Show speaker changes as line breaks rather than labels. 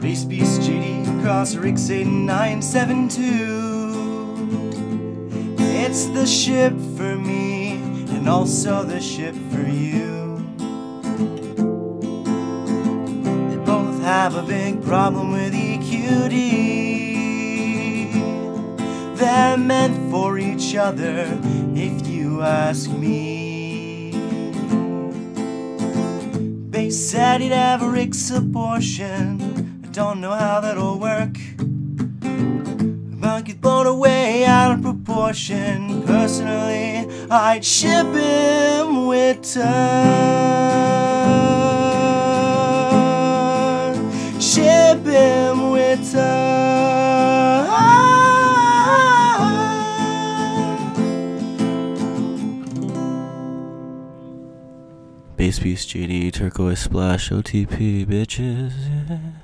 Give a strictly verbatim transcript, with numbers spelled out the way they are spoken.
Base Beast J D, Cross Rix eight nine seven two. It's the ship for me, and also the ship for you. They both have a big problem with E Q D. They're meant for each other, if you ask me. Base said he'd have a Rix abortion. I don't know how that'll work. But get blown away out of proportion. Personally, I'd ship him with turn. Ship him with turn. Base Beast J D, Turquoise Splash, O T P, bitches, yeah.